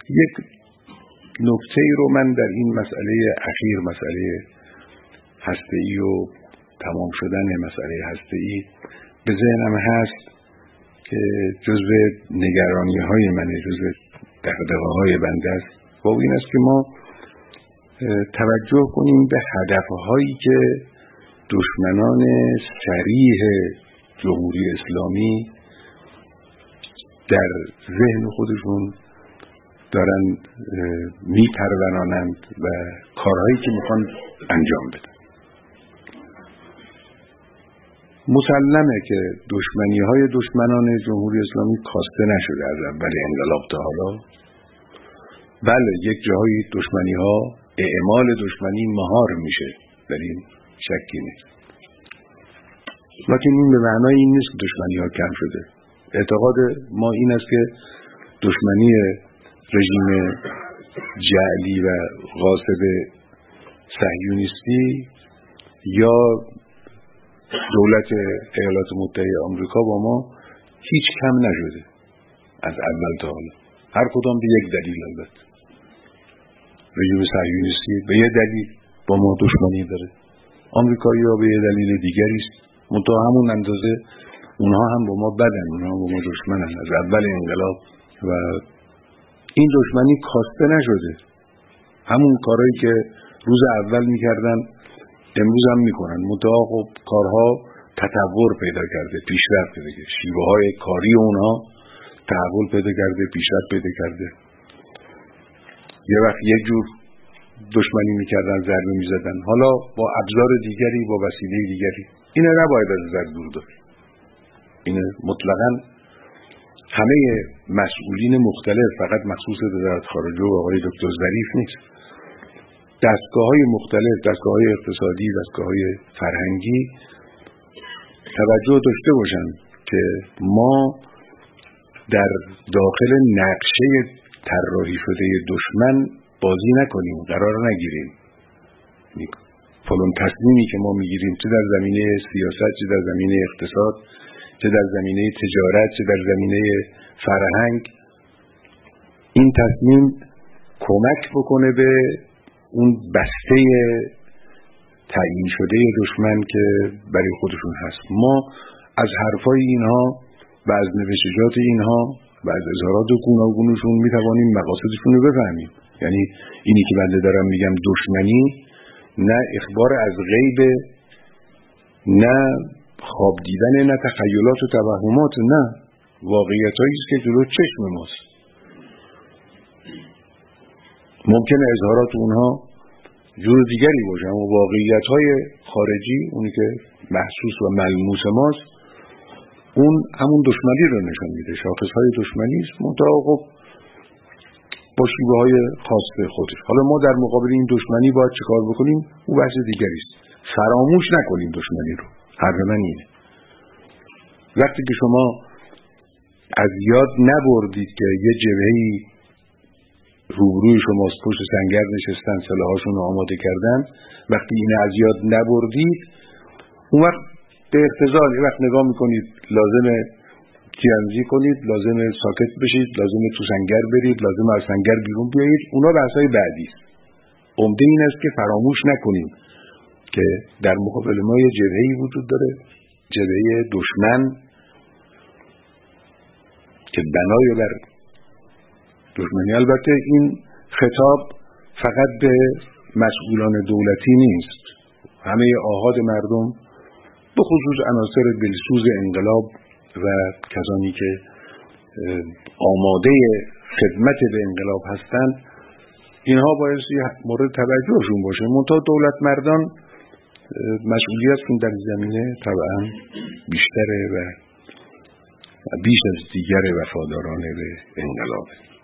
یک نکته ای رو من در این مسئله اخیر، مسئله هسته‌ای و تمام شدن مسئله هسته‌ای به ذهنم هست که جزو نگرانی‌های من، جزو دغدغه‌های بنده است و این است که ما توجه کنیم به هدفهایی که دشمنان صریح جمهوری اسلامی در ذهن خودشون دارن میپرورانند و کارهایی که میخوان انجام بدن. مسلمه که دشمنی‌های دشمنان جمهوری اسلامی کاسته نشده از اول انقلاب تا حالا. بله، یک جاهای دشمنی‌ها، اعمال دشمنی مهار میشه، در این شکی نیست، لکن این به معنای این نیست که دشمنی‌ها کم شده. اعتقاد ما این است که دشمنی رژیم جعلی و غاصب صهیونیستی یا دولت ایالات متحده آمریکا با ما هیچ کم نشده از اول تا حالا، هر کدام به یک دلیل. البته رژیم صهیونیستی به یک دلیل با ما دشمنی داره، آمریکایی‌ها به یک دلیل دیگری است، منتها همون اندازه اونها هم با ما بدن، اونها با ما دشمنن از اول انقلاب و این دشمنی کاسته نشده. همون کارهایی که روز اول میکردن امروز هم میکنن، منتها خب کارها تطور پیدا کرده، پیشرفت پیدا کرده، شیوه های کاری اونها تحول پیدا کرده، پیشرفت پیدا کرده. یه وقت یک جور دشمنی میکردن، ضربه میزدن، حالا با ابزار دیگری، با وسیله دیگری. اینه نباید از نظر دور داشت. اینه مطلقاً همه مسئولین مختلف، فقط مخصوص وزارت خارجه و آقای دکتر ظریف نیست، دستگاه‌های مختلف، دستگاه‌های اقتصادی، دستگاه‌های فرهنگی توجه داشته باشند که ما در داخل نقشه طراحی شده دشمن بازی نکنیم، قرار نگیریم. فلان تصمیمی که ما میگیریم، چه در زمینه سیاست، چه در زمینه اقتصاد، چه در زمینه تجارت، چه در زمینه فرهنگ، این تصمیم کمک بکنه به اون بسته تعیین شده دشمن که برای خودشون هست. ما از حرفای اینها و از نوشتجات اینها و از اظهارات گوناگونشون میتوانیم مقاصدشون رو بفهمیم. یعنی اینی که بنده دارم میگم دشمنی، نه اخبار از غیب، نه خواب دیدن، نه تخیلات و توهمات، نه، واقعیتایی است که جلو چشم ماست. ممکنه اظهارات اونها جور دیگری باشه، اما واقعیت‌های خارجی، اونی که محسوس و ملموس ماست، اون همون دشمنی رو نشان میده، شاخص‌های دشمنی است، منتها خب با شیوه‌های خاص خودش. حالا ما در مقابل این دشمنی باید چیکار بکنیم؟ اون بحث دیگری است. فراموش نکنیم دشمنی رو. حرف من اینه. وقتی که شما از یاد نبردید که یه جبهه‌ای روبروی شماست، پشت سنگر نشستن، سلاحاشون رو آماده کردن، وقتی این از یاد نبردید، اون وقت به اختزال یه وقت نگاه میکنید لازمه تیراندازی کنید، لازمه ساکت بشید، لازمه تو سنگر برید، لازمه از سنگر بیرون بیایید، اونا بحثای بعدی است. عمده این است که فراموش نکنیم که در مقابل ما یه جبهه‌ای وجود داره، جبهه دشمن که بنای بر دشمنی. البته این خطاب فقط به مسئولان دولتی نیست، همه آحاد مردم، به خصوص عناصر دلسوز انقلاب و کسانی که آماده خدمت به انقلاب هستند، اینها بایستی مورد توجهشون باشه. منتها دولت مردان مسئولیتشون در زمینه طبعا بیشتره و بیش از دیگر وفاداران به انقلابه.